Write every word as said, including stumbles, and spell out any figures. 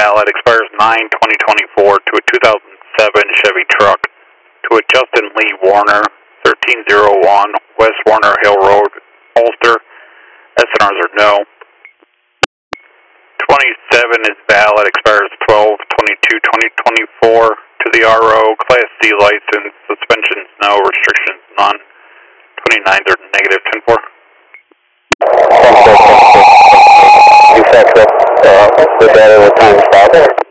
valid, expires nine twenty twenty-four to a two thousand seven Chevy truck to a Justin Lee Warner, thirteen oh one West Warner Hill Road, Ulster. S N Rs are no. twenty-seven is valid, expires twelve twenty-two twenty twenty-four to the R O, Class C license, suspensions no, restrictions none. twenty-nines are negative, ten four. You said that, uh, the data, what time stop?